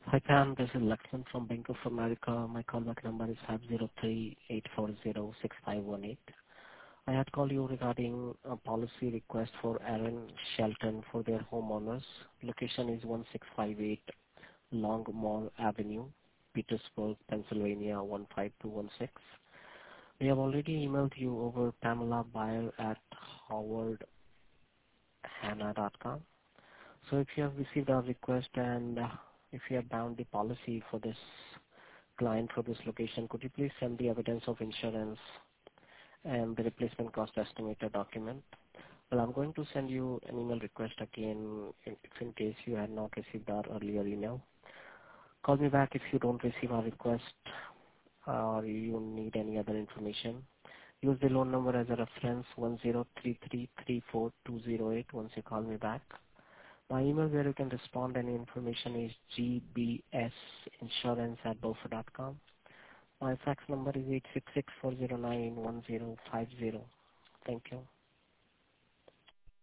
Hi, Pam. This is Lakshman from Bank of America. My callback number is 503-840-6518. I had called you regarding a policy request for Aaron Shelton for their homeowners. Location is 1658 Longmore Avenue, Petersburg, Pennsylvania 15216. We have already emailed you over Pamela Bayer at howardhanna.com. So if you have received our request and if you have bound the policy for this client for this location, could you please send the evidence of insurance and the replacement cost estimator document? Well, I'm going to send you an email request again if in case you had not received our earlier email. Call me back if you don't receive our request or you need any other information. Use the loan number as a reference 1033342208 once you call me back. My email where you can respond any information is gbsinsurance@beaufort.com. My fax number is 866-409-1050. Thank you.